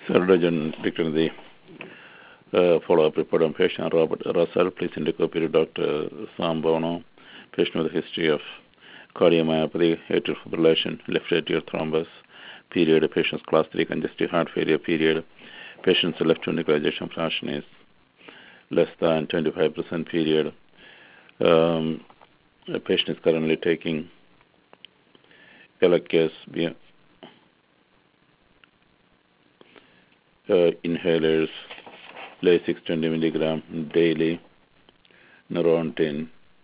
Surgeon declared the follow-up report on patient Robert Russell. Please indicate to Dr. Sam Bono. Patient with a history of cardiomyopathy, atrial fibrillation, left atrial thrombus, period. Patient's class 3 congestive heart failure, period. Patient's left ventricular ejection fraction is less than 25%, period. The patient is currently taking Eliquis inhalers, Lasix 20 milligram daily, Neurontin,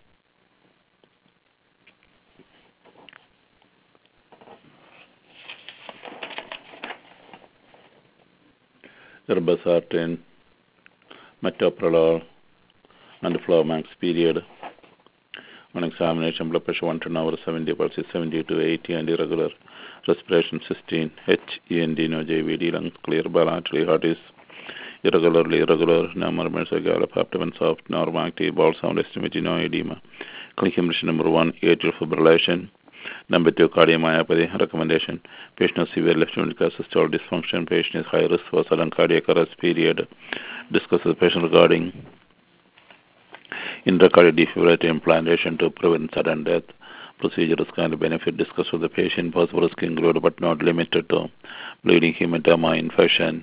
Irbesartan, Metoprolol, and Flomax, period. On examination, blood pressure 110/70, pulse is 70 to 80, and irregular respiration 16, HEND, no JVD, lungs clear, bilaterally, heart is irregular, no murmurs or gallop, abdomen soft, normal active, bowel sound estimated, no edema. Clinical condition number 1, atrial fibrillation. Number 2, cardiomyopathy. Recommendation: patient has severe left ventricular systolic dysfunction. Patient is high risk for sudden cardiac arrest, period. Discuss with the patient regarding intracardiac defibrillator implantation to prevent sudden death. Procedure is kind of benefit. Discuss with the patient. Possible risk include but not limited to bleeding, hematoma, infection,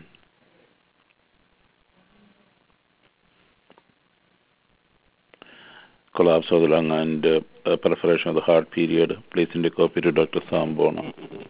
collapse of the lung, and perforation of the heart, period. Please indicate to Dr. Sam Bono.